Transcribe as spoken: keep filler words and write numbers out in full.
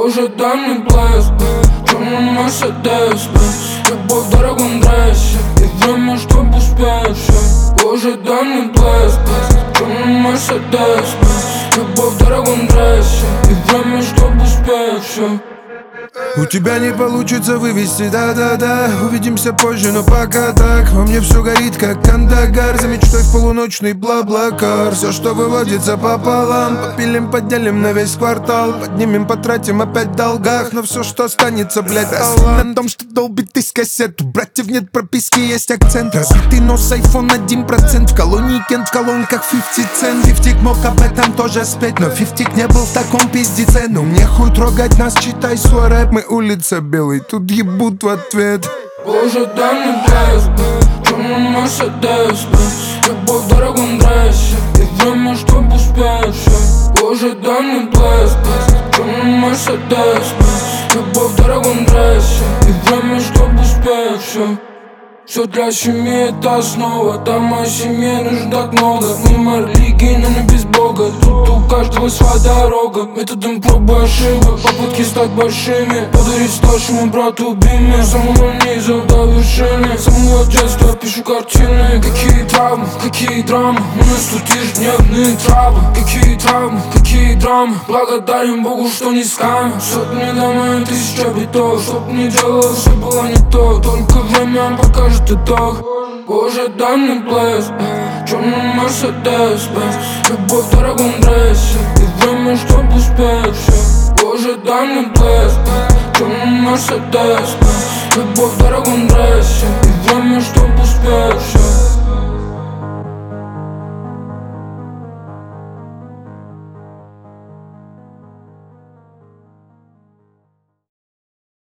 Боже, дай мне блеск, черный Мерседес, любовь в дорогом дрессе и время, чтоб успеть. Боже, дай мне блеск, черный Мерседес, любовь в дорогом дрессе и время, чтоб успеть. У тебя не получится вывести, да-да-да. Увидимся позже, но пока так. Во мне все горит, как Кандагар. За мечтой в полуночный бла-бла-кар. Все, что выводится пополам, попилим, поделим на весь квартал. Поднимем, потратим опять в долгах. Но все, что останется, блядь, на том, что долбит из кассет. У братьев нет прописки, есть акцент. Разбитый нос, айфон один процент. В колонии Кент, в колонках пятьдесят цент. Фифтик мог об этом тоже спеть, но Фифтик не был в таком пиздеце. Ну мне хуй трогать нас, читай свой рэп. Мы улица Белый, тут ебут в ответ. Боже, дай мне блеск, черный Мерседес, любовь в дорогом дрессе и время, чтоб успеть. Боже, дай мне блеск, черный Мерседес, любовь в дорогом дрессе и время, чтоб успеть. Все для семьи, это основа. Там моей семье нужно так много. Мимо религии, но не без Бога. Тут у каждого своя дорога. Методом проб и ошибок, попытки стать большими. Подарить старшему брату биме. С самого низа до вершины. С самого детства пишу картины. Какие травмы, какие драмы. У нас тут ежедневные травы. Какие травмы, какие драмы. Благодарим Богу, что не скам. Сотни домой, тысяча битов. Чтоб не делал, все было не то. Только время покажет итог. Боже, дай мне блеск, черный Мерседес, любовь в дорогом дрессе и время, чтоб успеть. Боже, дай мне блеск, черный Мерседес, любовь в дорогом дрессе и время, чтоб успеть.